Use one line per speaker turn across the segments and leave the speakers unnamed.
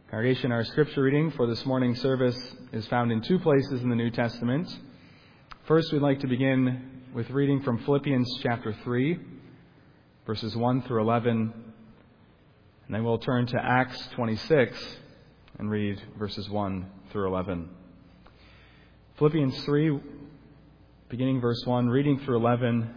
Congregation, our scripture reading for this morning's service is found in two places in the New Testament. First, we'd like to begin with reading from Philippians chapter 3, verses 1 through 11. And then we'll turn to Acts 26 and read verses 1 through 11. Philippians 3, beginning verse 1, reading through 11.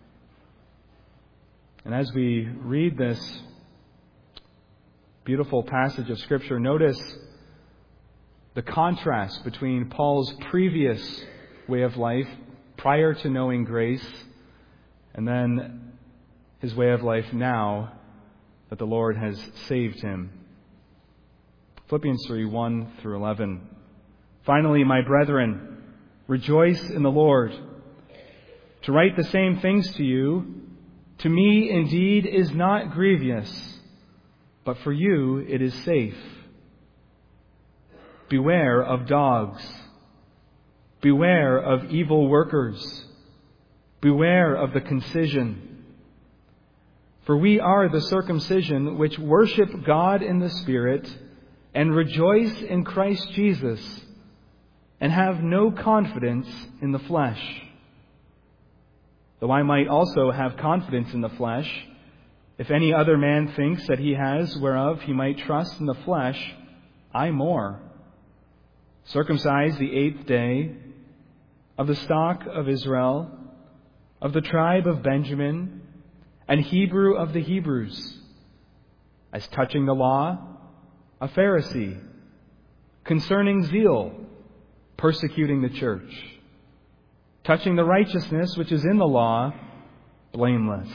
And as we read this beautiful passage of Scripture, notice the contrast between Paul's previous way of life prior to knowing grace and then his way of life now that the Lord has saved him. Philippians 3, 1 through 11. Finally, my brethren, rejoice in the Lord. To write the same things to you, to me indeed is not grievous, but for you it is safe. Beware of dogs. Beware of evil workers. Beware of the concision. For we are the circumcision which worship God in the Spirit and rejoice in Christ Jesus and have no confidence in the flesh. Though I might also have confidence in the flesh, if any other man thinks that he has whereof he might trust in the flesh, I more. Circumcised the 8th day, of the stock of Israel, of the tribe of Benjamin, and Hebrew of the Hebrews. As touching the law, a Pharisee. Concerning zeal, persecuting the church. Touching the righteousness which is in the law, blameless.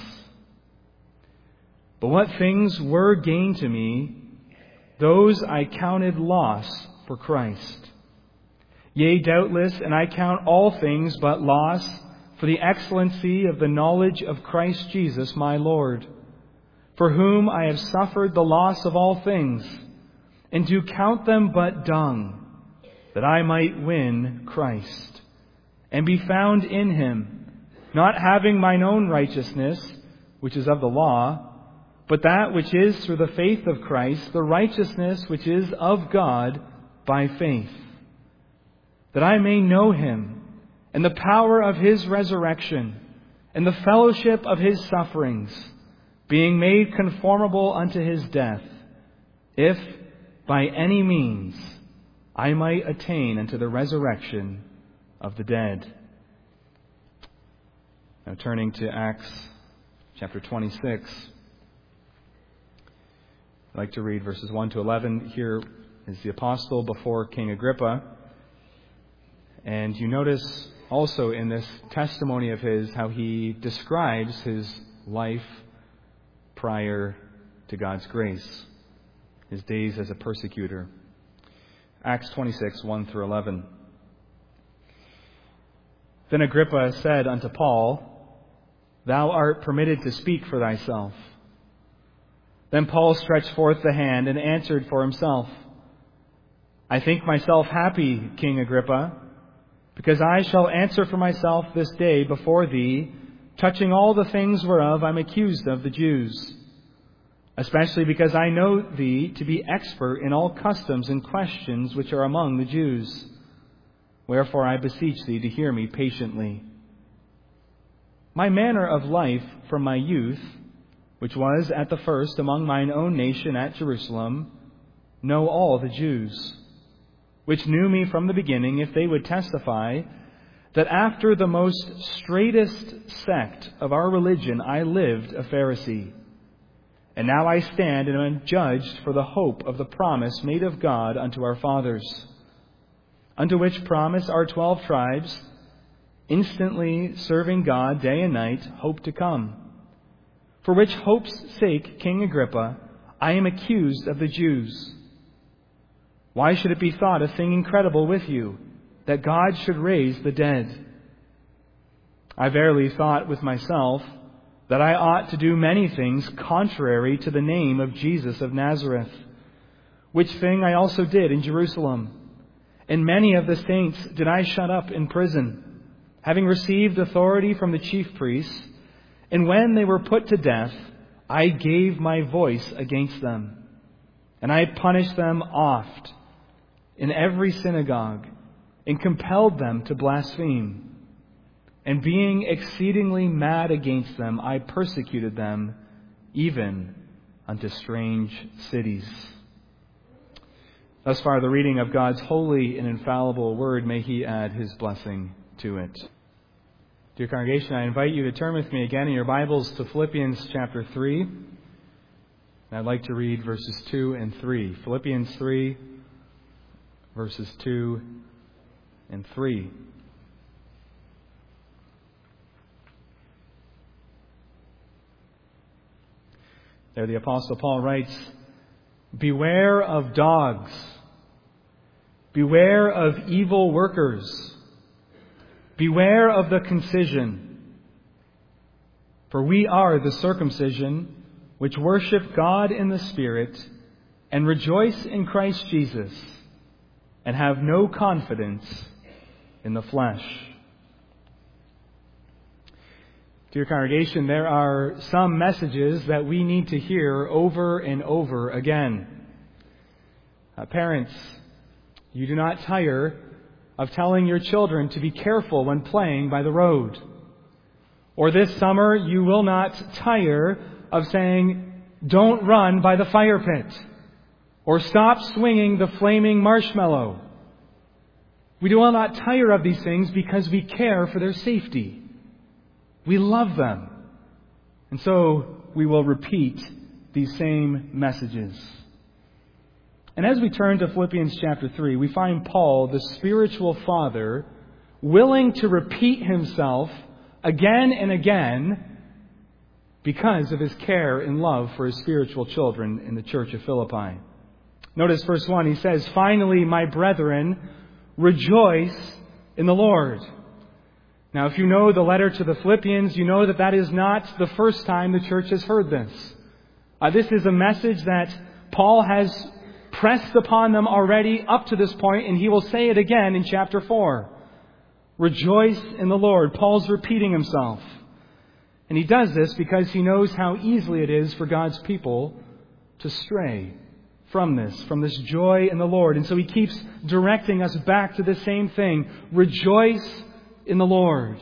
But what things were gain to me, those I counted loss for Christ. Yea, doubtless, and I count all things but loss for the excellency of the knowledge of Christ Jesus my Lord, for whom I have suffered the loss of all things, and do count them but dung, that I might win Christ, and be found in him, not having mine own righteousness, which is of the law, but that which is through the faith of Christ, the righteousness which is of God by faith, that I may know him, and the power of his resurrection, and the fellowship of his sufferings, being made conformable unto his death, if by any means I might attain unto the resurrection of the dead. Now turning to Acts chapter 26. I'd like to read verses 1 to 11. Here is the apostle before King Agrippa. And you notice also in this testimony of his how he describes his life prior to God's grace, his days as a persecutor. Acts 26, 1 through 11. Then Agrippa said unto Paul, Thou art permitted to speak for thyself. Then Paul stretched forth the hand and answered for himself, I think myself happy, King Agrippa, because I shall answer for myself this day before thee, touching all the things whereof I'm accused of the Jews, especially because I know thee to be expert in all customs and questions which are among the Jews. Wherefore I beseech thee to hear me patiently. My manner of life from my youth, which was at the first among mine own nation at Jerusalem, know all the Jews, which knew me from the beginning, if they would testify, that after the most straitest sect of our religion I lived a Pharisee. And now I stand and am judged for the hope of the promise made of God unto our fathers, unto which promise our 12 tribes, instantly serving God day and night, hope to come. For which hope's sake, King Agrippa, I am accused of the Jews. Why should it be thought a thing incredible with you, that God should raise the dead? I verily thought with myself that I ought to do many things contrary to the name of Jesus of Nazareth, which thing I also did in Jerusalem. And many of the saints did I shut up in prison, having received authority from the chief priests. And when they were put to death, I gave my voice against them. And I punished them oft in every synagogue, and compelled them to blaspheme. And being exceedingly mad against them, I persecuted them even unto strange cities. Thus far, the reading of God's holy and infallible word. May He add His blessing to it. Dear congregation, I invite you to turn with me again in your Bibles to Philippians chapter 3. And I'd like to read verses 2 and 3. Philippians 3, verses 2 and 3. There the Apostle Paul writes, "Beware of dogs. Beware of evil workers. Beware of the concision. For we are the circumcision which worship God in the Spirit and rejoice in Christ Jesus and have no confidence in the flesh." Dear congregation, there are some messages that we need to hear over and over again. Parents, you do not tire of telling your children to be careful when playing by the road. Or this summer, you will not tire of saying, "Don't run by the fire pit," or "Stop swinging the flaming marshmallow." We will not tire of these things because we care for their safety. We love them. And so we will repeat these same messages. And as we turn to Philippians chapter 3, we find Paul, the spiritual father, willing to repeat himself again and again because of his care and love for his spiritual children in the church of Philippi. Notice verse 1, he says, "Finally, my brethren, rejoice in the Lord." Now, if you know the letter to the Philippians, you know that is not the first time the church has heard this. This is a message that Paul has pressed upon them already up to this point, and he will say it again in chapter 4. Rejoice in the Lord. Paul's repeating himself. And he does this because he knows how easily it is for God's people to stray from this joy in the Lord. And so he keeps directing us back to the same thing. Rejoice in the Lord.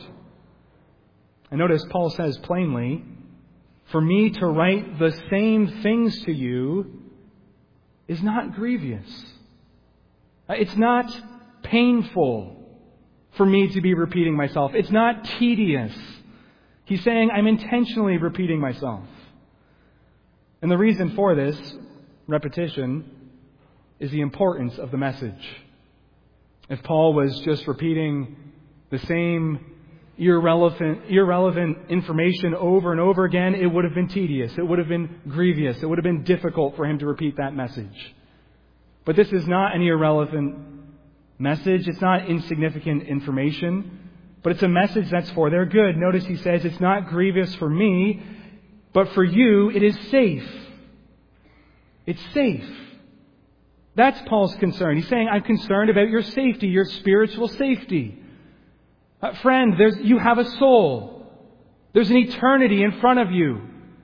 And notice Paul says plainly, "For me to write the same things to you is not grievous." It's not painful for me to be repeating myself. It's not tedious. He's saying I'm intentionally repeating myself. And the reason for this repetition is the importance of the message. If Paul was just repeating the same irrelevant information over and over again, it would have been tedious. It would have been grievous. It would have been difficult for him to repeat that message. But this is not an irrelevant message. It's not insignificant information. But it's a message that's for their good. Notice he says, it's not grievous for me, but for you it is safe. It's safe. That's Paul's concern. He's saying, I'm concerned about your safety, your spiritual safety. Friend, you have a soul. There's an eternity in front of you.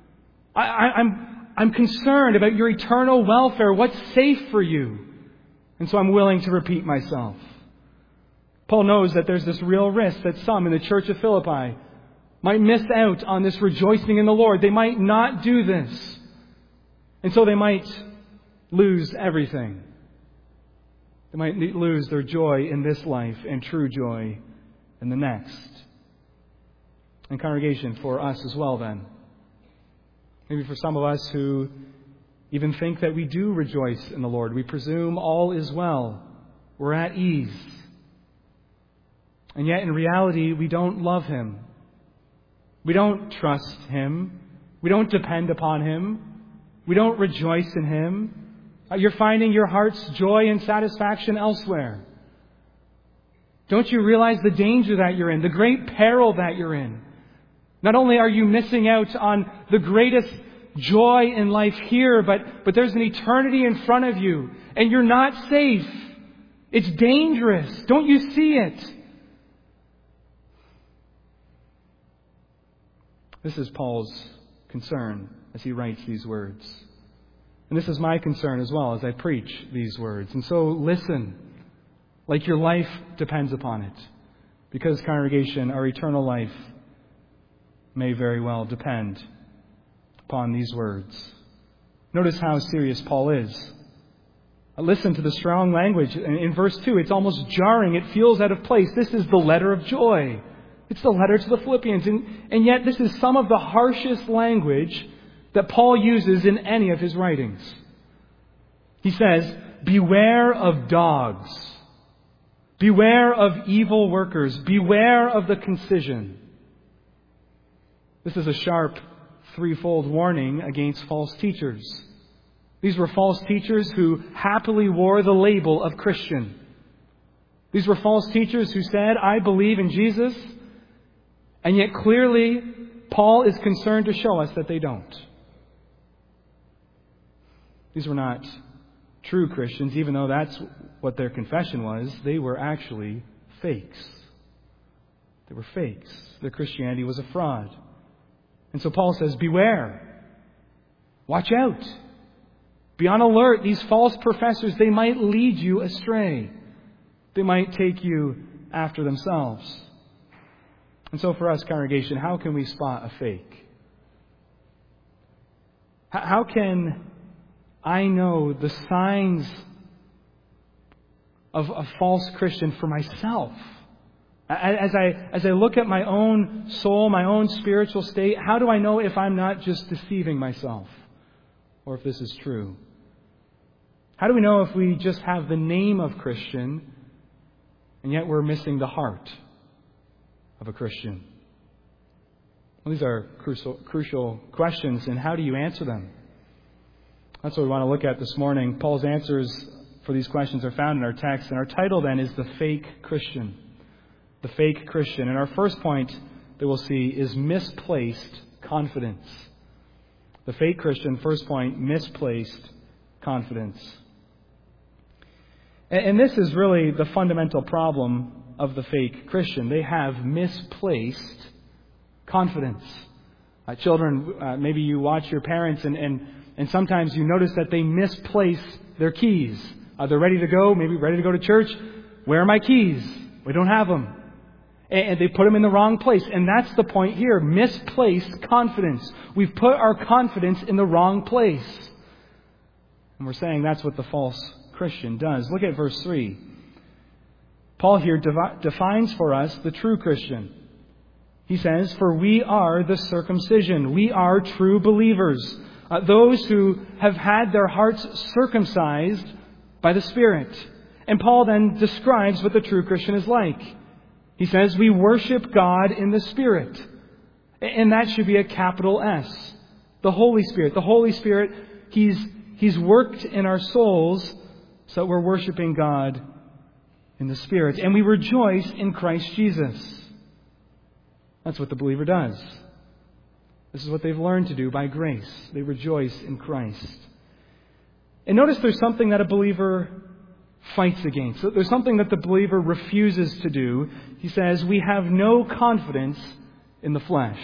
I'm concerned about your eternal welfare. What's safe for you? And so I'm willing to repeat myself. Paul knows that there's this real risk that some in the church of Philippi might miss out on this rejoicing in the Lord. They might not do this. And so they might lose everything. They might lose their joy in this life and true joy in the next. And congregation, for us as well then. Maybe for some of us who even think that we do rejoice in the Lord. We presume all is well. We're at ease. And yet in reality, we don't love Him. We don't trust Him. We don't depend upon Him. We don't rejoice in Him. You're finding your heart's joy and satisfaction elsewhere. Don't you realize the danger that you're in, the great peril that you're in? Not only are you missing out on the greatest joy in life here, but there's an eternity in front of you, and you're not safe. It's dangerous. Don't you see it? This is Paul's concern as he writes these words. And this is my concern as well as I preach these words. And so listen, like your life depends upon it. Because, congregation, our eternal life may very well depend upon these words. Notice how serious Paul is. Listen to the strong language. In verse 2, it's almost jarring. It feels out of place. This is the letter of joy. It's the letter to the Philippians. And yet this is some of the harshest language that Paul uses in any of his writings. He says, beware of dogs. Beware of evil workers. Beware of the concision. This is a sharp threefold warning against false teachers. These were false teachers who happily wore the label of Christian. These were false teachers who said, I believe in Jesus, and yet clearly Paul is concerned to show us that they don't. These were not true Christians, even though that's what their confession was. They were actually fakes. They were fakes. Their Christianity was a fraud. And so Paul says, beware. Watch out. Be on alert. These false professors, they might lead you astray. They might take you after themselves. And so for us, congregation, how can we spot a fake? How can I know the signs of a false Christian for myself? As I look at my own soul, my own spiritual state, how do I know if I'm not just deceiving myself? Or if this is true? How do we know if we just have the name of Christian and yet we're missing the heart of a Christian? Well, these are crucial questions, and how do you answer them? That's what we want to look at this morning. Paul's answers for these questions are found in our text, and our title then is The Fake Christian. The Fake Christian. And our first point that we'll see is misplaced confidence. The fake Christian, first point, misplaced confidence. And this is really the fundamental problem of the fake Christian. They have misplaced confidence. Children, maybe you watch your parents and sometimes you notice that they misplace their keys. They're ready to go, maybe ready to go to church. Where are my keys? We don't have them. And they put them in the wrong place. And that's the point here. Misplaced confidence. We've put our confidence in the wrong place. And we're saying that's what the false Christian does. Look at verse 3. Paul here defines for us the true Christian. He says, for we are the circumcision. We are true believers. Those who have had their hearts circumcised by the Spirit. And Paul then describes what the true Christian is like. He says, we worship God in the Spirit. And that should be a capital S. The Holy Spirit. The Holy Spirit, He's worked in our souls so that we're worshiping God in the Spirit. And we rejoice in Christ Jesus. That's what the believer does. This is what they've learned to do by grace. They rejoice in Christ. And notice there's something that a believer fights against. There's something that the believer refuses to do. He says, we have no confidence in the flesh.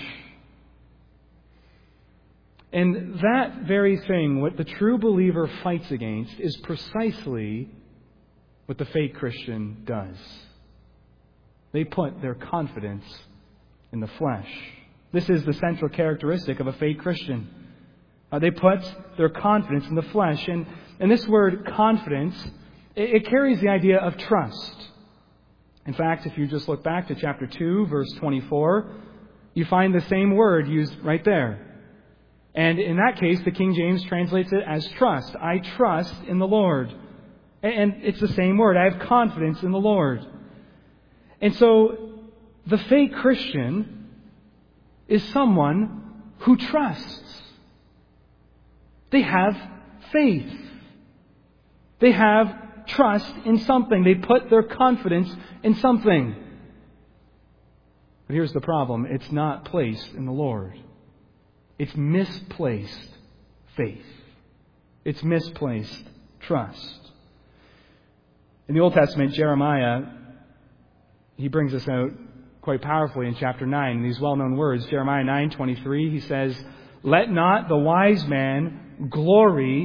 And that very thing, what the true believer fights against, is precisely what the fake Christian does. They put their confidence in the flesh. This is the central characteristic of a fake Christian. They put their confidence in the flesh. And this word confidence, it carries the idea of trust. In fact, if you just look back to chapter 2, verse 24, you find the same word used right there. And in that case, the King James translates it as trust. I trust in the Lord. And it's the same word. I have confidence in the Lord. And so the fake Christian is someone who trusts. They have faith. They have trust in something. They put their confidence in something. But here's the problem. It's not placed in the Lord. It's misplaced faith. It's misplaced trust. In the Old Testament, Jeremiah, he brings this out quite powerfully in chapter 9. In these well-known words, Jeremiah 9:23, he says, let not the wise man glory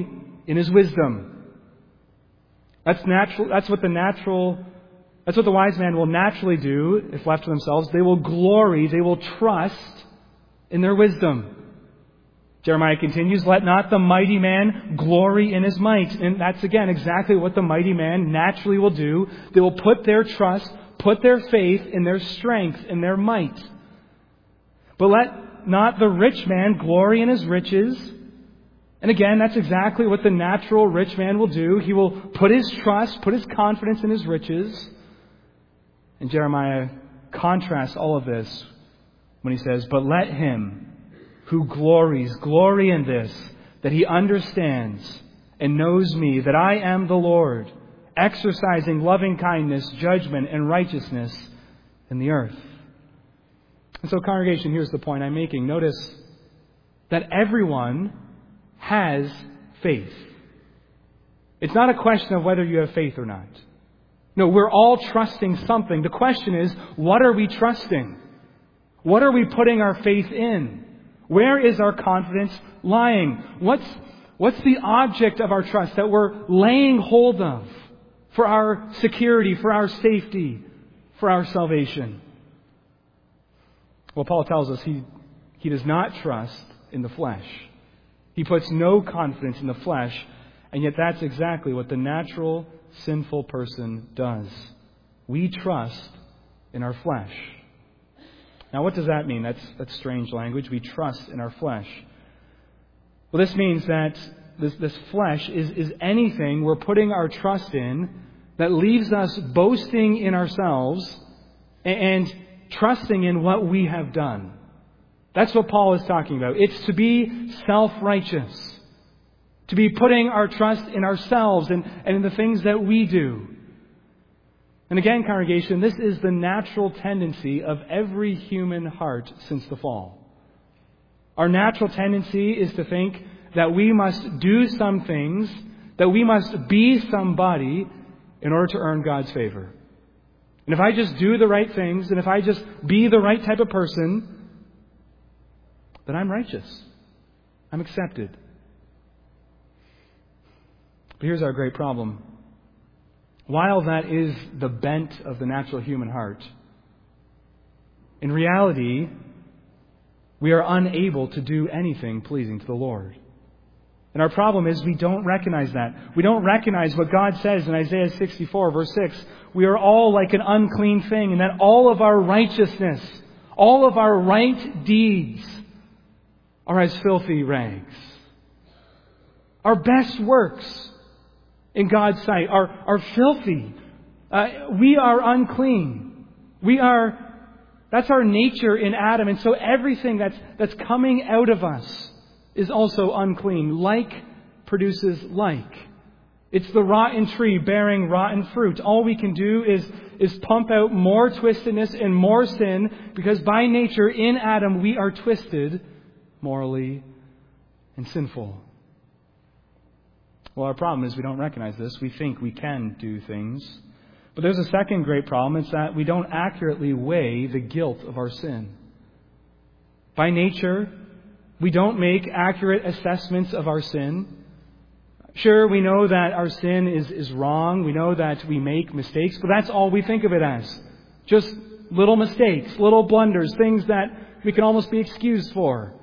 in His wisdom. That's natural. That's what the wise man will naturally do if left to themselves. They will glory, they will trust in their wisdom. Jeremiah continues, let not the mighty man glory in his might. And that's again exactly what the mighty man naturally will do. They will put their trust, put their faith in their strength, in their might. But let not the rich man glory in his riches. And again, that's exactly what the natural rich man will do. He will put his trust, put his confidence in his riches. And Jeremiah contrasts all of this when he says, but let him who glories, glory in this, that he understands and knows me, that I am the Lord, exercising loving kindness, judgment, and righteousness in the earth. And so, congregation, here's the point I'm making. Notice that everyone has faith. It's not a question of whether you have faith or not. No, we're all trusting something. The question is, what are we trusting? What are we putting our faith in? Where is our confidence lying? What's the object of our trust that we're laying hold of for our security, for our safety, for our salvation? Well, Paul tells us he does not trust in the flesh. He puts no confidence in the flesh, and yet that's exactly what the natural, sinful person does. We trust in our flesh. Now, what does that mean? That's strange language. We trust in our flesh. Well, this means that this flesh is anything we're putting our trust in that leaves us boasting in ourselves and trusting in what we have done. That's what Paul is talking about. It's to be self-righteous. To be putting our trust in ourselves and in the things that we do. And again, congregation, this is the natural tendency of every human heart since the fall. Our natural tendency is to think that we must do some things, that we must be somebody in order to earn God's favor. And if I just do the right things, and if I just be the right type of person, then I'm righteous. I'm accepted. But here's our great problem. While that is the bent of the natural human heart, in reality, we are unable to do anything pleasing to the Lord. And our problem is we don't recognize that. We don't recognize what God says in Isaiah 64, verse 6. We are all like an unclean thing, and that all of our righteousness, all of our right deeds are as filthy rags. Our best works in God's sight are filthy. We are unclean. That's our nature in Adam. And so everything that's coming out of us is also unclean. Like produces like. It's the rotten tree bearing rotten fruit. All we can do is pump out more twistedness and more sin, because by nature in Adam we are twisted morally and sinful. Well, our problem is we don't recognize this. We think we can do things. But there's a second great problem. It's that we don't accurately weigh the guilt of our sin. By nature, we don't make accurate assessments of our sin. Sure, we know that our sin is wrong. We know that we make mistakes, but that's all we think of it as. Just little mistakes, little blunders, things that we can almost be excused for.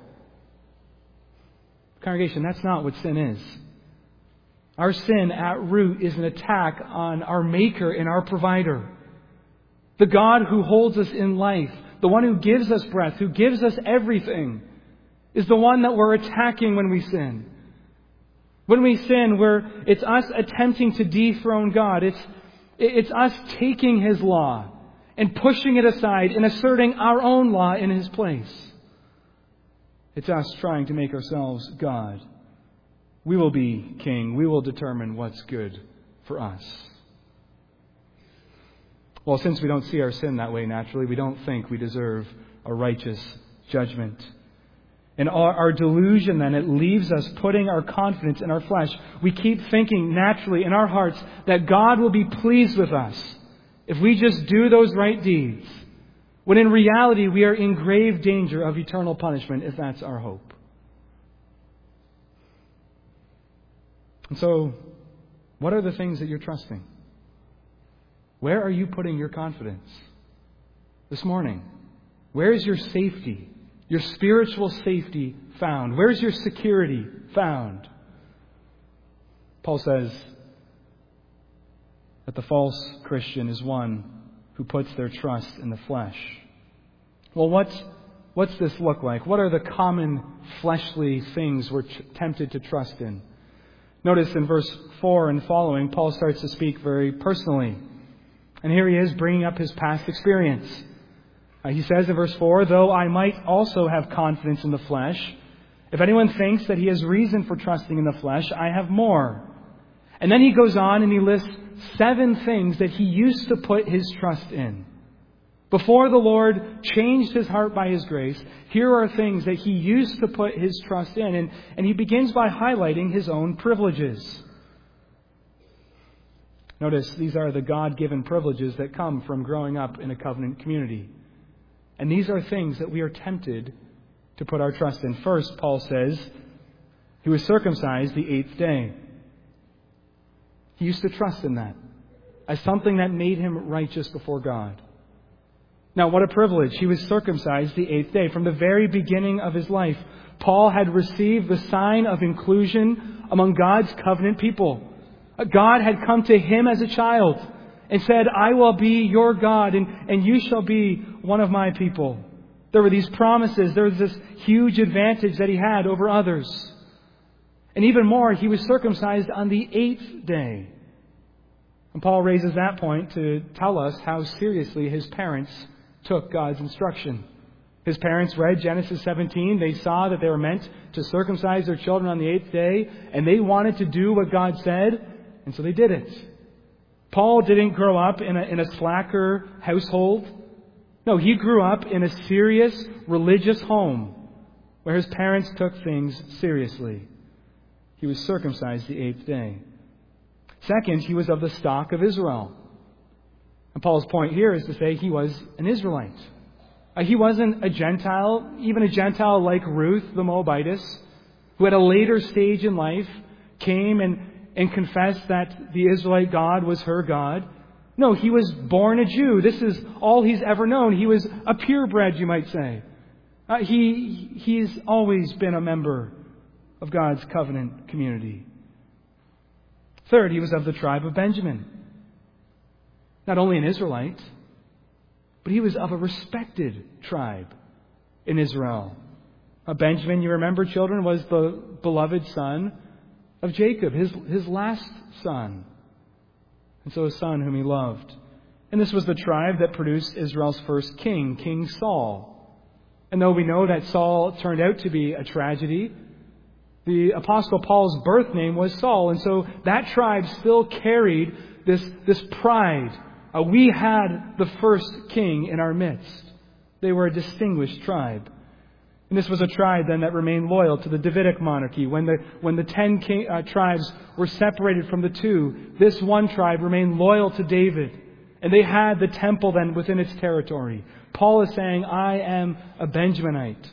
Congregation, that's not what sin is. Our sin at root is an attack on our Maker and our Provider. The God who holds us in life, the one who gives us breath, who gives us everything, is the one that we're attacking when we sin. When we sin, it's us attempting to dethrone God. It's us taking His law and pushing it aside and asserting our own law in His place. It's us trying to make ourselves God. We will be king. We will determine what's good for us. Well, since we don't see our sin that way naturally, we don't think we deserve a righteous judgment. And our delusion then, it leaves us putting our confidence in our flesh. We keep thinking naturally in our hearts that God will be pleased with us if we just do those right deeds. When in reality, we are in grave danger of eternal punishment if that's our hope. And so, what are the things that you're trusting? Where are you putting your confidence this morning? Where is your safety, your spiritual safety found? Where is your security found? Paul says that the false Christian is one who puts their trust in the flesh. Well, what's this look like? What are the common fleshly things we're tempted to trust in? Notice in verse 4 and following, Paul starts to speak very personally. And here he is bringing up his past experience. He says in verse 4, "Though I might also have confidence in the flesh, if anyone thinks that he has reason for trusting in the flesh, I have more." And then he goes on and he lists 7 things that he used to put his trust in. Before the Lord changed his heart by His grace, here are things that he used to put his trust in. And he begins by highlighting his own privileges. Notice, these are the God-given privileges that come from growing up in a covenant community. And these are things that we are tempted to put our trust in. First, Paul says, he was circumcised the 8th day. He used to trust in that as something that made him righteous before God. Now, what a privilege. He was circumcised the 8th day. From the very beginning of his life, Paul had received the sign of inclusion among God's covenant people. God had come to him as a child and said, "I will be your God, and you shall be one of my people." There were these promises. There was this huge advantage that he had over others. And even more, he was circumcised on the 8th day. And Paul raises that point to tell us how seriously his parents took God's instruction. His parents read Genesis 17. They saw that they were meant to circumcise their children on the 8th day, and they wanted to do what God said, and so they did it. Paul didn't grow up in a slacker household. No, he grew up in a serious religious home where his parents took things seriously. He was circumcised the 8th day. Second, he was of the stock of Israel. And Paul's point here is to say he was an Israelite. He wasn't a Gentile, even a Gentile like Ruth the Moabitess, who at a later stage in life came and confessed that the Israelite God was her God. No, he was born a Jew. This is all he's ever known. He was a purebred, you might say. He's always been a member of God's covenant community. Third, he was of the tribe of Benjamin. Not only an Israelite, but he was of a respected tribe in Israel. Benjamin, you remember, children, was the beloved son of Jacob, his last son. And so a son whom he loved. And this was the tribe that produced Israel's first king, King Saul. And though we know that Saul turned out to be a tragedy, the Apostle Paul's birth name was Saul. And so that tribe still carried this pride. We had the first king in our midst. They were a distinguished tribe. And this was a tribe then that remained loyal to the Davidic monarchy. When the 10 tribes were separated from the 2, this one tribe remained loyal to David. And they had the temple then within its territory. Paul is saying, I am a Benjaminite.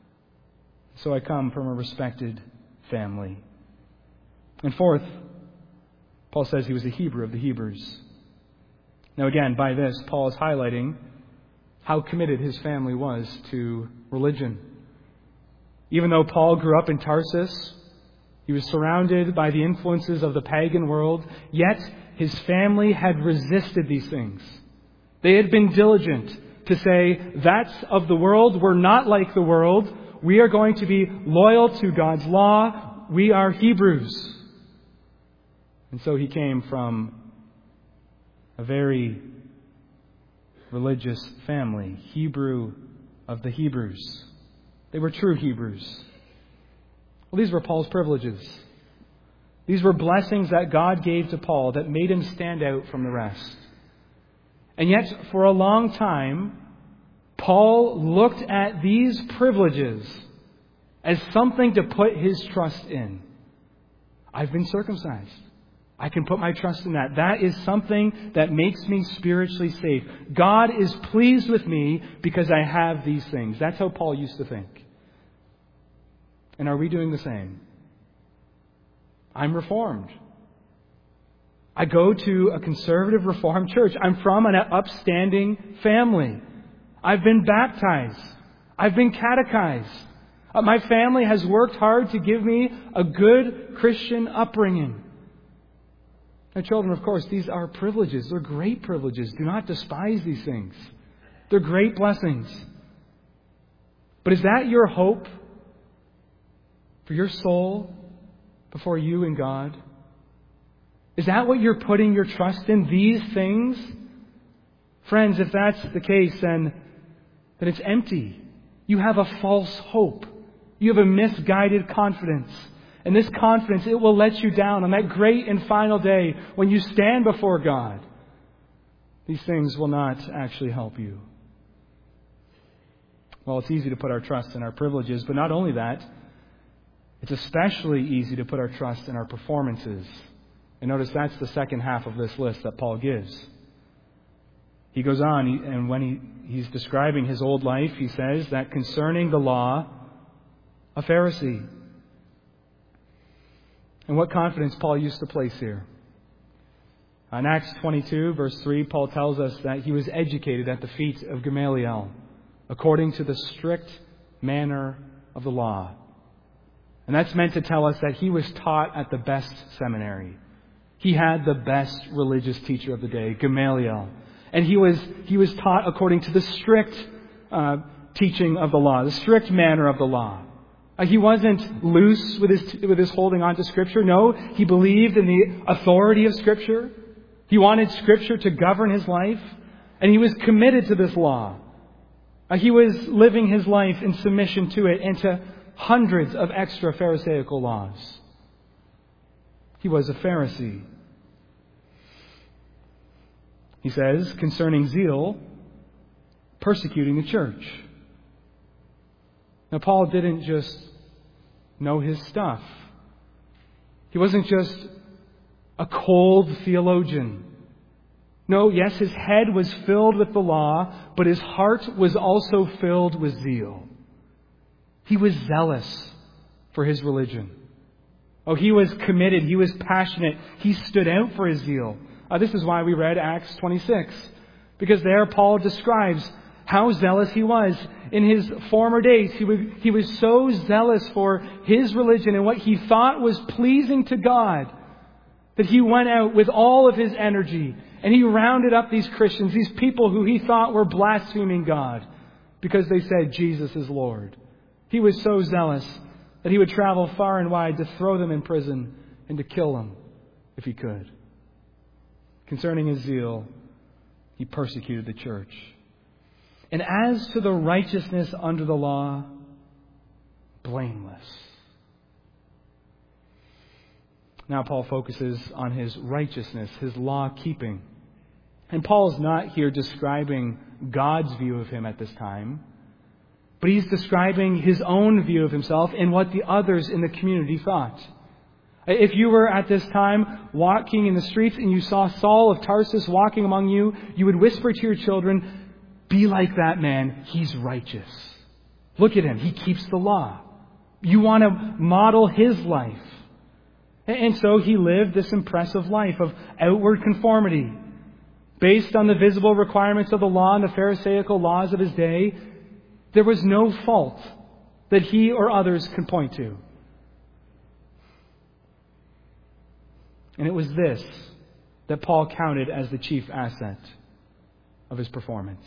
So I come from a respected family. And fourth, Paul says he was a Hebrew of the Hebrews. Now again, by this, Paul is highlighting how committed his family was to religion. Even though Paul grew up in Tarsus, he was surrounded by the influences of the pagan world, yet his family had resisted these things. They had been diligent to say, that's of the world, we're not like the world, we are going to be loyal to God's law, we are Hebrews. And so he came from a very religious family, Hebrew of the Hebrews. They were true Hebrews. Well, these were Paul's privileges. These were blessings that God gave to Paul that made him stand out from the rest. And yet, for a long time, Paul looked at these privileges as something to put his trust in. I've been circumcised. I can put my trust in that. That is something that makes me spiritually safe. God is pleased with me because I have these things. That's how Paul used to think. And are we doing the same? I'm Reformed. I go to a conservative Reformed church. I'm from an upstanding family. I've been baptized. I've been catechized. My family has worked hard to give me a good Christian upbringing. Now, children, of course, these are privileges. They're great privileges. Do not despise these things. They're great blessings. But is that your hope for your soul before you and God? Is that what you're putting your trust in, these things? Friends, if that's the case, then it's empty. You have a false hope. You have a misguided confidence. And this confidence, it will let you down on that great and final day when you stand before God. These things will not actually help you. Well, it's easy to put our trust in our privileges, but not only that, it's especially easy to put our trust in our performances. And notice that's the second half of this list that Paul gives. He goes on, and when he's describing his old life, he says that concerning the law, a Pharisee. And what confidence Paul used to place here. In Acts 22, verse 3, Paul tells us that he was educated at the feet of Gamaliel, according to the strict manner of the law. And that's meant to tell us that he was taught at the best seminary. He had the best religious teacher of the day, Gamaliel. And he was taught according to the strict teaching of the law, the strict manner of the law. He wasn't loose with his holding on to Scripture. No, he believed in the authority of Scripture. He wanted Scripture to govern his life. And he was committed to this law. He was living his life in submission to it and to hundreds of extra Pharisaical laws. He was a Pharisee. He says, concerning zeal, persecuting the church. Now, Paul didn't just know his stuff. He wasn't just a cold theologian. No, yes, his head was filled with the law, but his heart was also filled with zeal. He was zealous for his religion. Oh, he was committed. He was passionate. He stood out for his zeal. This is why we read Acts 26. Because there Paul describes how zealous he was. In his former days, he was so zealous for his religion and what he thought was pleasing to God that he went out with all of his energy and he rounded up these Christians, these people who he thought were blaspheming God because they said Jesus is Lord. He was so zealous that he would travel far and wide to throw them in prison and to kill them if he could. Concerning his zeal, he persecuted the church. And as to the righteousness under the law, blameless. Now Paul focuses on his righteousness, his law-keeping. And Paul's not here describing God's view of him at this time, but he's describing his own view of himself and what the others in the community thought. If you were at this time walking in the streets and you saw Saul of Tarsus walking among you, you would whisper to your children, "Be like that man, he's righteous. Look at him, he keeps the law." You want to model his life. And so he lived this impressive life of outward conformity. Based on the visible requirements of the law and the Pharisaical laws of his day, there was no fault that he or others could point to. And it was this that Paul counted as the chief asset of his performance.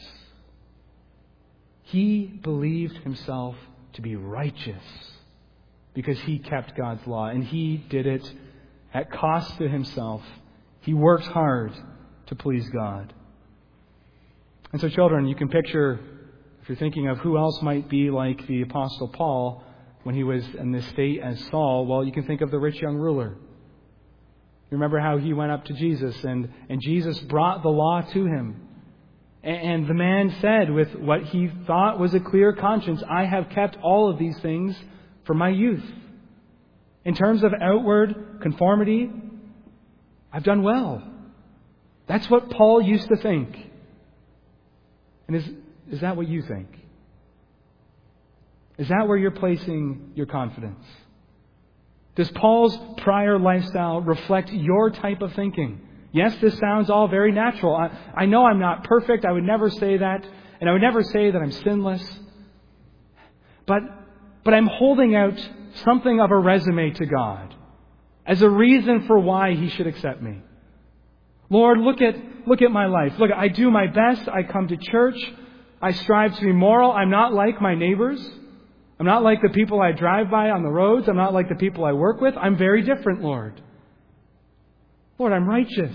He believed himself to be righteous because he kept God's law, and he did it at cost to himself. He worked hard to please God. And so, children, you can picture, if you're thinking of who else might be like the Apostle Paul when he was in this state as Saul, well, you can think of the rich young ruler. You remember how he went up to Jesus and Jesus brought the law to him. And the man said with what he thought was a clear conscience, "I have kept all of these things from my youth. In terms of outward conformity, I've done well." That's what Paul used to think. And is that what you think? Is that where you're placing your confidence? Does Paul's prior lifestyle reflect your type of thinking? Yes, this sounds all very natural. I know I'm not perfect. I would never say that. And I would never say that I'm sinless. But I'm holding out something of a resume to God as a reason for why He should accept me. Lord, look at my life. Look, I do my best. I come to church. I strive to be moral. I'm not like my neighbors. I'm not like the people I drive by on the roads. I'm not like the people I work with. I'm very different, Lord. Lord, I'm righteous.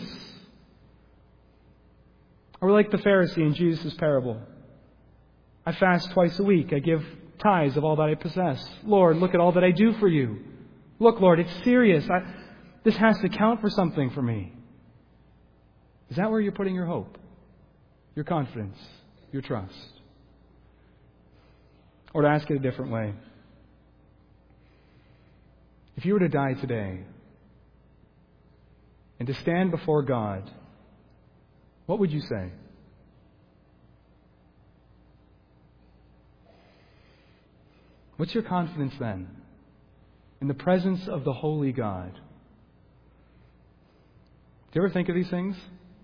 Or like the Pharisee in Jesus' parable. I fast twice a week. I give tithes of all that I possess. Lord, look at all that I do for you. Look, Lord, it's serious. This has to count for something for me. Is that where you're putting your hope, your confidence, your trust? Or to ask it a different way. If you were to die today and to stand before God, what would you say? What's your confidence then in the presence of the holy God? Do you ever think of these things?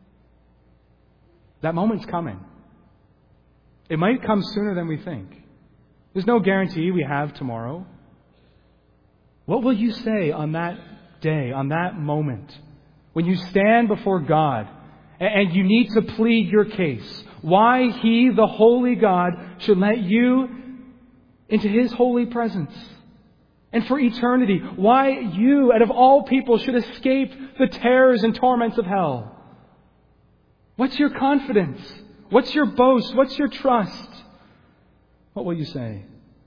That moment's coming. It might come sooner than we think. There's no guarantee we have tomorrow. What will you say on that day, on that moment, when you stand before God and you need to plead your case? Why He, the holy God, should let you into His holy presence and for eternity. Why you, out of all people, should escape the terrors and torments of hell. What's your confidence? What's your boast? What's your trust? What will you say?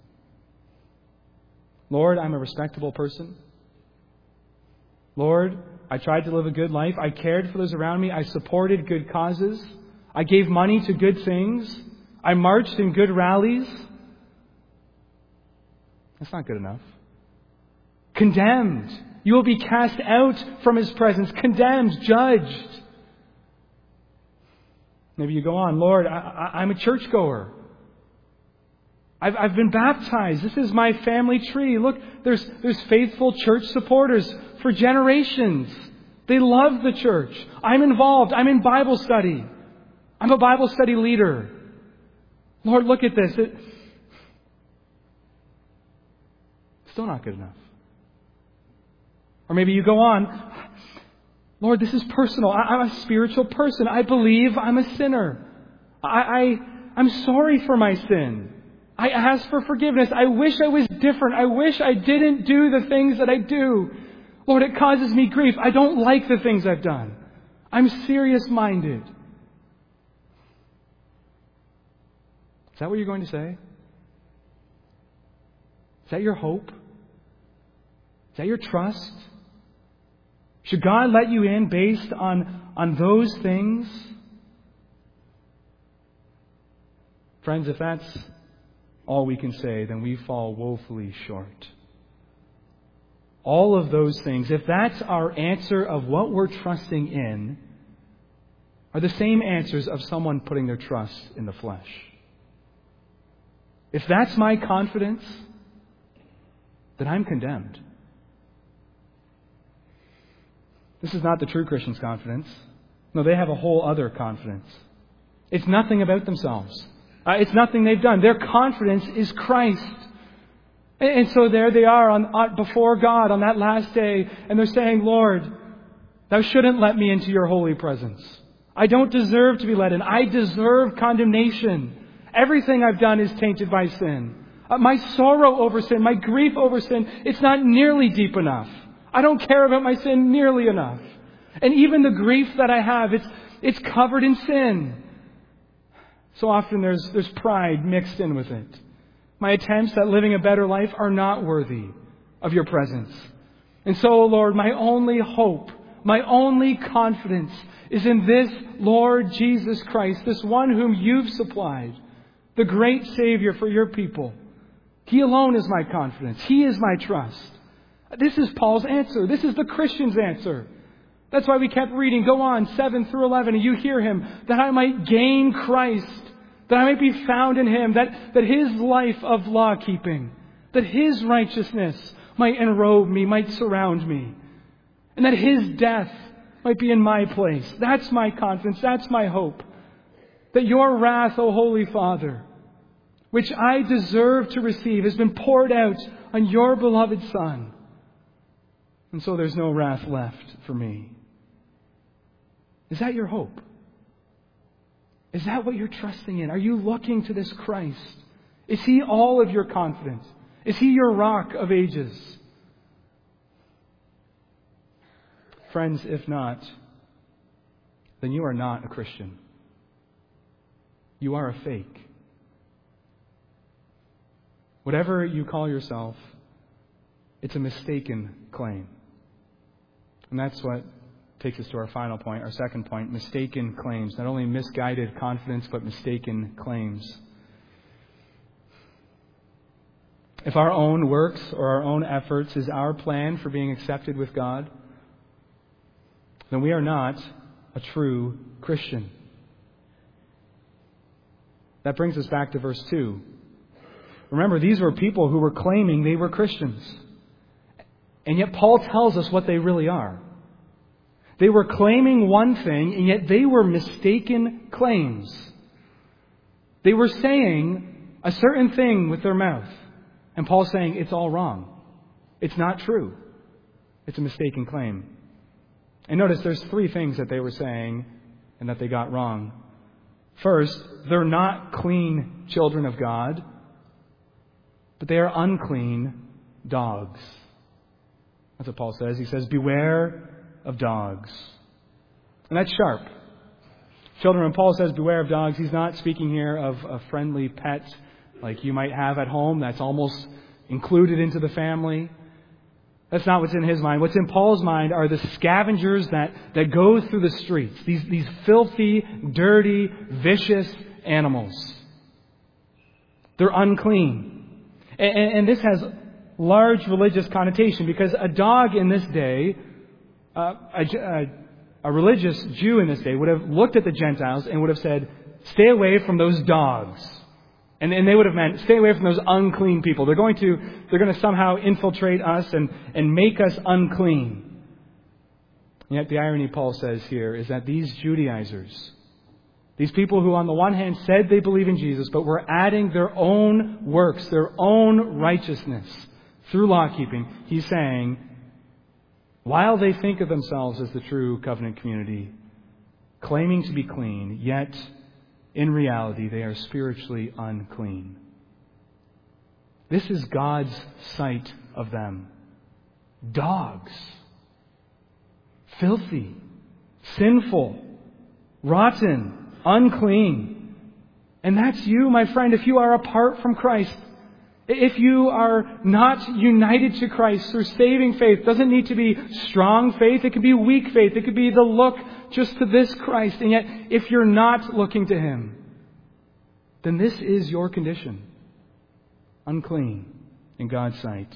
Lord, I'm a respectable person. Lord, I tried to live a good life. I cared for those around me. I supported good causes. I gave money to good things. I marched in good rallies. That's not good enough. Condemned. You will be cast out from His presence. Condemned, judged. Maybe you go on, Lord, I'm a churchgoer. I've been baptized. This is my family tree. Look, there's faithful church supporters for generations. They love the church. I'm involved. I'm in Bible study. I'm a Bible study leader. Lord, look at this. It's still not good enough. Or maybe you go on, Lord, this is personal. I'm a spiritual person. I believe I'm a sinner. I'm sorry for my sin. I ask for forgiveness. I wish I was different. I wish I didn't do the things that I do. Lord, it causes me grief. I don't like the things I've done. I'm serious-minded. Is that what you're going to say? Is that your hope? Is that your trust? Should God let you in based on those things? Friends, if that's all we can say, then we fall woefully short. All of those things, if that's our answer of what we're trusting in, are the same answers of someone putting their trust in the flesh. If that's my confidence, then I'm condemned. This is not the true Christian's confidence. No, they have a whole other confidence. It's nothing about themselves. It's nothing they've done. Their confidence is Christ. And so there they are before God on that last day, and they're saying, Lord, Thou shouldn't let me into Your holy presence. I don't deserve to be let in. I deserve condemnation. Everything I've done is tainted by sin. My sorrow over sin, my grief over sin, it's not nearly deep enough. I don't care about my sin nearly enough. And even the grief that I have, it's covered in sin. So often there's pride mixed in with it. My attempts at living a better life are not worthy of Your presence. And so, Lord, my only hope, my only confidence is in this Lord Jesus Christ, this one whom You've supplied, the great Savior for Your people. He alone is my confidence. He is my trust. This is Paul's answer. This is the Christian's answer. That's why we kept reading. Go on, 7 through 11, and you hear him. That I might gain Christ. That I might be found in Him. That His life of law keeping, that His righteousness might enrobe me, might surround me, and that His death might be in my place. That's my confidence. That's my hope. That your wrath, O Holy Father, which I deserve to receive, has been poured out on your beloved Son. And so there's no wrath left for me. Is that your hope? Is that what you're trusting in? Are you looking to this Christ? Is He all of your confidence? Is He your rock of ages? Friends, if not, then you are not a Christian. You are a fake. Whatever you call yourself, it's a mistaken claim. And that's what takes us to our final point, our second point, mistaken claims. Not only misguided confidence, but mistaken claims. If our own works or our own efforts is our plan for being accepted with God, then we are not a true Christian. That brings us back to verse 2. Remember, these were people who were claiming they were Christians. And yet Paul tells us what they really are. They were claiming one thing, and yet they were mistaken claims. They were saying a certain thing with their mouth. And Paul's saying it's all wrong. It's not true. It's a mistaken claim. And notice there's three things that they were saying and that they got wrong. First, they're not clean children of God, but they are unclean dogs. That's what Paul says. He says, beware of dogs. And that's sharp. Children, when Paul says beware of dogs, he's not speaking here of a friendly pet like you might have at home that's almost included into the family. That's not what's in his mind. What's in Paul's mind are the scavengers that go through the streets. These filthy, dirty, vicious animals. They're unclean. And this has large religious connotation because a dog in this day, a religious Jew in this day would have looked at the Gentiles and would have said, stay away from those dogs. And they would have meant, stay away from those unclean people. They're going to somehow infiltrate us and make us unclean. And yet the irony Paul says here is that these Judaizers, these people who on the one hand said they believe in Jesus, but were adding their own works, their own righteousness through law-keeping, he's saying, while they think of themselves as the true covenant community, claiming to be clean, yet in reality, they are spiritually unclean. This is God's sight of them. Dogs. Filthy. Sinful. Rotten. Unclean. And that's you, my friend, if you are apart from Christ. If you are not united to Christ through saving faith, it doesn't need to be strong faith. It could be weak faith. It could be the look just to this Christ. And yet, if you're not looking to Him, then this is your condition. Unclean in God's sight.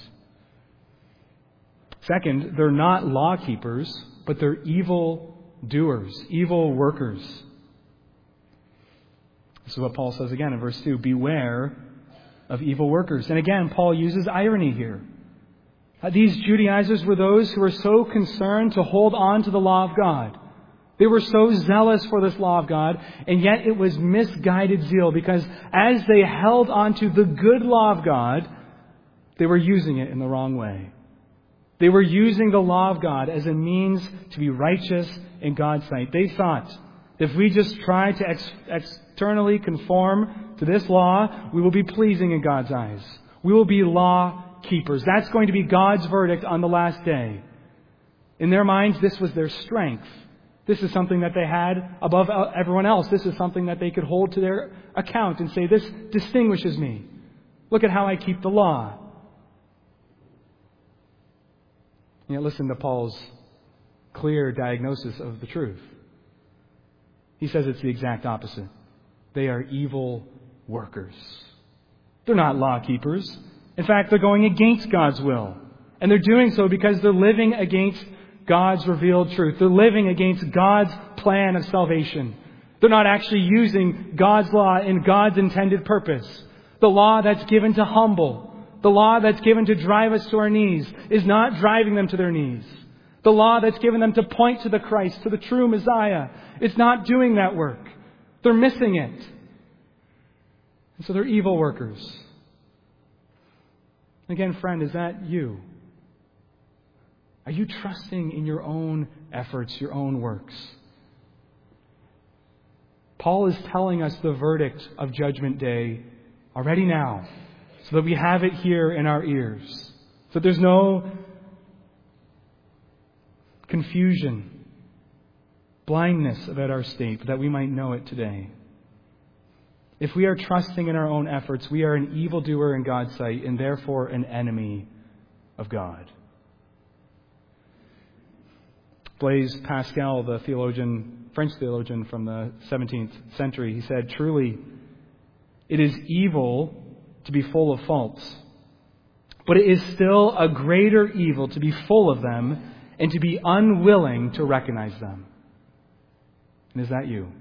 Second, they're not law keepers, but they're evil doers, evil workers. This is what Paul says again in verse 2. Beware of evil workers. And again, Paul uses irony here. These Judaizers were those who were so concerned to hold on to the law of God. They were so zealous for this law of God, and yet it was misguided zeal because as they held on to the good law of God, they were using it in the wrong way. They were using the law of God as a means to be righteous in God's sight. They thought, if we just try to externally conform to this law, we will be pleasing in God's eyes. We will be law keepers. That's going to be God's verdict on the last day. In their minds, this was their strength. This is something that they had above everyone else. This is something that they could hold to their account and say, this distinguishes me. Look at how I keep the law. And yet listen to Paul's clear diagnosis of the truth. He says it's the exact opposite. They are evil workers. They're not law keepers. In fact, they're going against God's will. And they're doing so because they're living against God's revealed truth. They're living against God's plan of salvation. They're not actually using God's law in God's intended purpose. The law that's given to humble. The law that's given to drive us to our knees is not driving them to their knees. The law that's given them to point to the Christ, to the true Messiah, it's not doing that work. They're missing it. And so they're evil workers. Again, friend, is that you? Are you trusting in your own efforts, your own works? Paul is telling us the verdict of Judgment Day already now, so that we have it here in our ears. So there's no confusion, blindness about our state, but that we might know it today. If we are trusting in our own efforts, we are an evildoer in God's sight and therefore an enemy of God. Blaise Pascal, the French theologian from the 17th century, he said, "Truly, it is evil to be full of faults, but it is still a greater evil to be full of them and to be unwilling to recognize them." And is that you?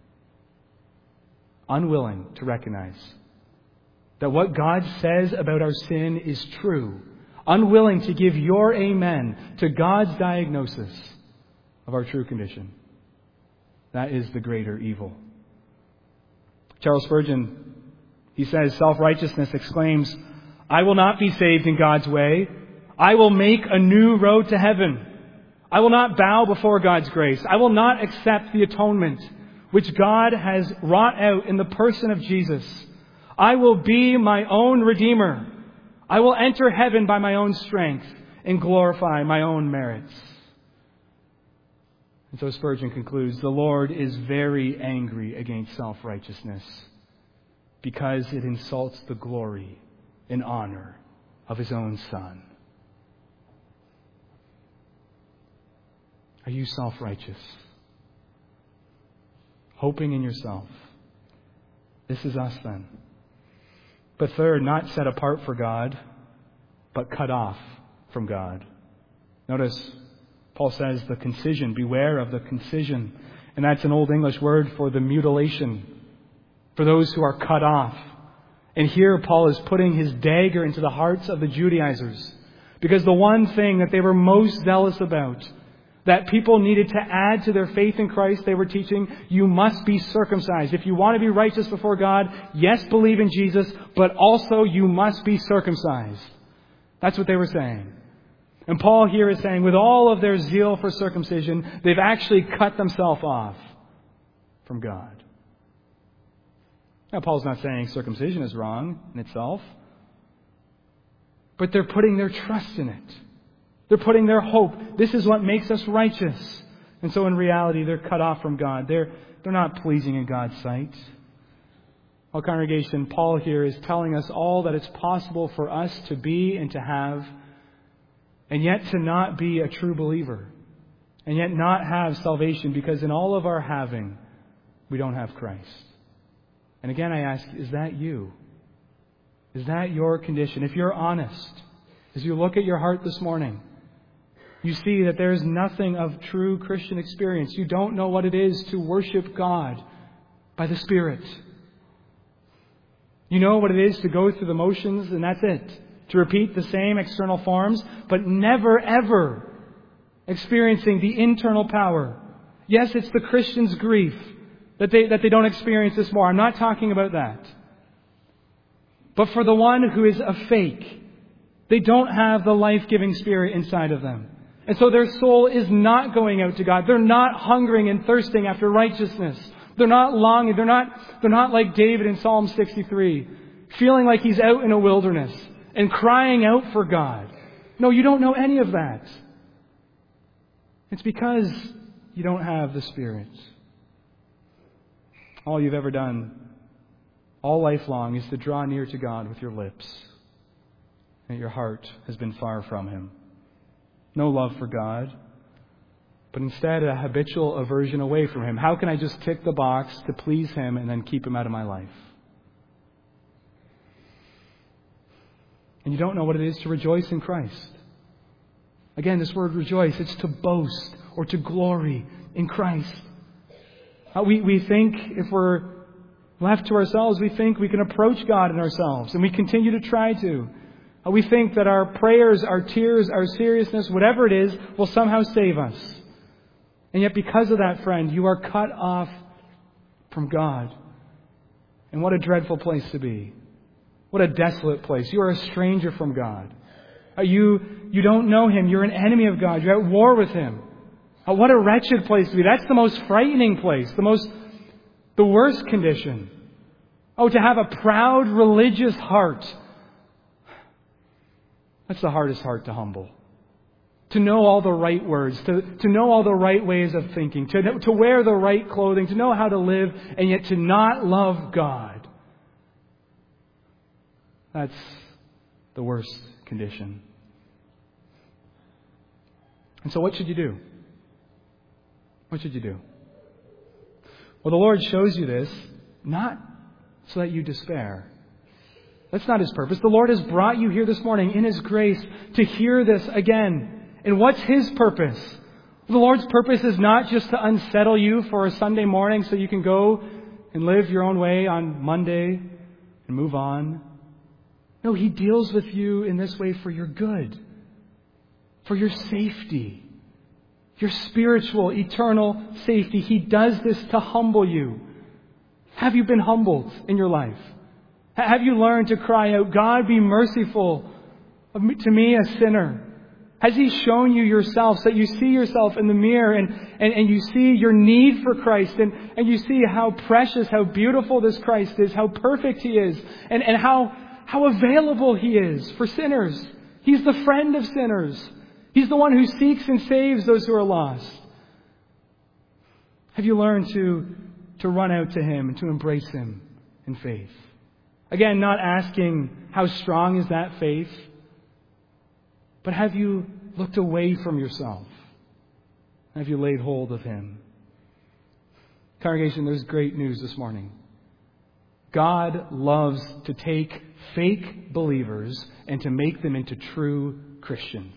Unwilling to recognize that what God says about our sin is true. Unwilling to give your amen to God's diagnosis of our true condition. That is the greater evil. Charles Spurgeon, he says, self-righteousness exclaims, "I will not be saved in God's way. I will make a new road to heaven. I will not bow before God's grace. I will not accept the atonement which God has wrought out in the person of Jesus. I will be my own Redeemer. I will enter heaven by my own strength and glorify my own merits." And so Spurgeon concludes, the Lord is very angry against self-righteousness because it insults the glory and honor of His own Son. Are you self-righteous? Hoping in yourself? This is us then. But third, not set apart for God, but cut off from God. Notice, Paul says the concision. Beware of the concision. And that's an Old English word for the mutilation, for those who are cut off. And here Paul is putting his dagger into the hearts of the Judaizers. Because the one thing that they were most zealous about, that people needed to add to their faith in Christ, they were teaching, you must be circumcised. If you want to be righteous before God, yes, believe in Jesus, but also you must be circumcised. That's what they were saying. And Paul here is saying, with all of their zeal for circumcision, they've actually cut themselves off from God. Now, Paul's not saying circumcision is wrong in itself, but they're putting their trust in it. They're putting their hope. This is what makes us righteous. And so in reality, they're cut off from God. They're not pleasing in God's sight. Well, congregation, Paul here is telling us all that it's possible for us to be and to have, and yet to not be a true believer, and yet not have salvation, because in all of our having, we don't have Christ. And again, I ask, is that you? Is that your condition? If you're honest, as you look at your heart this morning, you see that there is nothing of true Christian experience. You don't know what it is to worship God by the Spirit. You know what it is to go through the motions, and that's it. To repeat the same external forms, but never, ever experiencing the internal power. Yes, it's the Christian's grief that they don't experience this more. I'm not talking about that. But for the one who is a fake, they don't have the life-giving Spirit inside of them. And so their soul is not going out to God. They're not hungering and thirsting after righteousness. They're not longing. They're not like David in Psalm 63, feeling like he's out in a wilderness and crying out for God. No, you don't know any of that. It's because you don't have the Spirit. All you've ever done all life long is to draw near to God with your lips, and your heart has been far from Him. No love for God, but instead a habitual aversion away from Him. How can I just tick the box to please Him and then keep Him out of my life? And you don't know what it is to rejoice in Christ. Again, this word rejoice, it's to boast or to glory in Christ. We think if we're left to ourselves, we think we can approach God in ourselves, and we continue to try to. We think that our prayers, our tears, our seriousness, whatever it is, will somehow save us. And yet because of that, friend, you are cut off from God. And what a dreadful place to be. What a desolate place. You are a stranger from God. You don't know Him. You're an enemy of God. You're at war with Him. What a wretched place to be. That's the most frightening place. The worst condition. To have a proud religious heart. That's the hardest heart to humble. To know all the right words, to know all the right ways of thinking, to wear the right clothing, to know how to live, and yet to not love God. That's the worst condition. And so what should you do? What should you do? Well, the Lord shows you this, not so that you despair. That's not His purpose. The Lord has brought you here this morning in His grace to hear this again. And what's His purpose? The Lord's purpose is not just to unsettle you for a Sunday morning so you can go and live your own way on Monday and move on. No, He deals with you in this way for your good, for your safety, your spiritual, eternal safety. He does this to humble you. Have you been humbled in your life? Have you learned to cry out, God, be merciful to me, a sinner? Has He shown you yourself so that you see yourself in the mirror and you see your need for Christ and you see how precious, how beautiful this Christ is, how perfect He is, and how available He is for sinners. He's the friend of sinners. He's the one who seeks and saves those who are lost. Have you learned to run out to Him and to embrace Him in faith? Again, not asking how strong is that faith, but have you looked away from yourself? Have you laid hold of Him? Congregation, there's great news this morning. God loves to take fake believers and to make them into true Christians.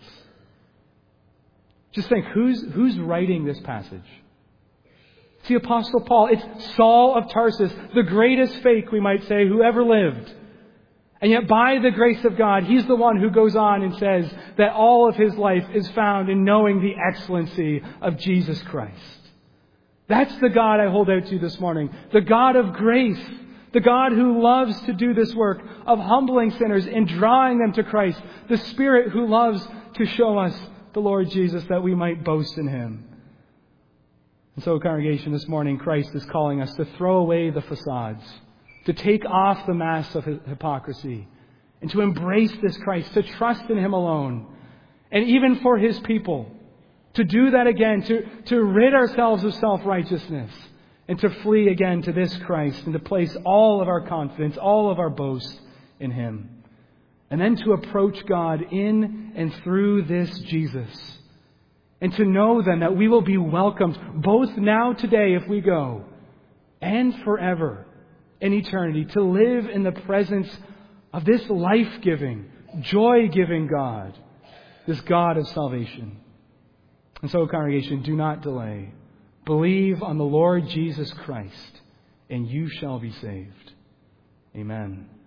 Just think, who's writing this passage? It's the Apostle Paul. It's Saul of Tarsus, the greatest fake, we might say, who ever lived. And yet by the grace of God, he's the one who goes on and says that all of his life is found in knowing the excellency of Jesus Christ. That's the God I hold out to you this morning. The God of grace. The God who loves to do this work of humbling sinners and drawing them to Christ. The Spirit who loves to show us the Lord Jesus that we might boast in Him. And so, congregation, this morning Christ is calling us to throw away the facades, to take off the masks of hypocrisy, and to embrace this Christ, to trust in Him alone. And even for His people, to do that again, to rid ourselves of self-righteousness, and to flee again to this Christ, and to place all of our confidence, all of our boast in Him. And then to approach God in and through this Jesus. And to know then that we will be welcomed both now, today, if we go, and forever in eternity, to live in the presence of this life-giving, joy-giving God, this God of salvation. And so, congregation, do not delay. Believe on the Lord Jesus Christ, and you shall be saved. Amen.